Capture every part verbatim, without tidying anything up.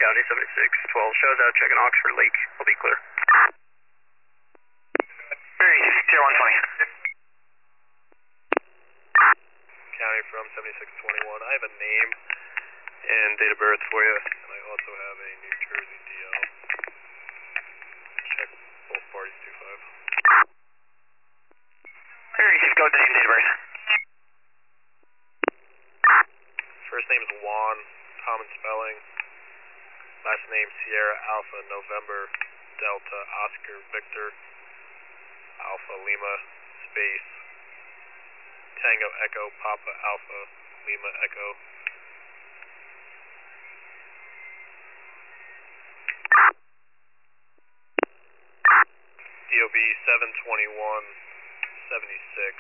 County seventy-six twelve shows out checking Oxford Lake. Will be clear. Very zero one twenty. County from seventy-six twenty-one. I have a name and date of birth for you, and I also have a New Jersey D L. Check both parties two five. Very easy. Go with the name, date of birth. First name is Juan, common spelling. Last name Sierra Alpha November Delta Oscar Victor Alpha Lima space Tango Echo Papa Alpha Lima Echo. D O B seven twenty-one seventy-six.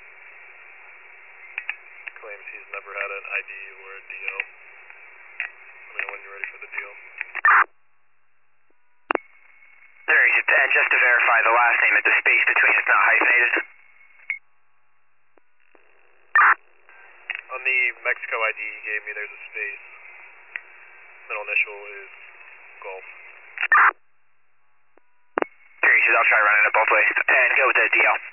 Claims he's never had an I D or a D L. Let me know when you're ready for the deal. Very easy. And just to verify, the last name, is the space between it's not hyphenated? On the Mexico I D you gave me, there's a space. Middle initial is Golf. Very easy. I'll try running it both ways. And go with the D L.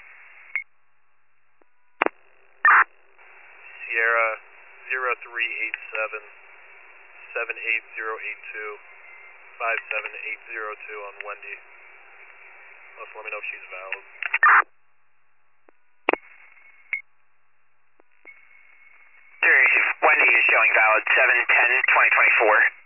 Sierra zero three eight seven seven eight zero eight two five seven eight zero two on Wendy. Also, let me know if she's valid. Very easy. Wendy is showing valid seven ten twenty twenty-four.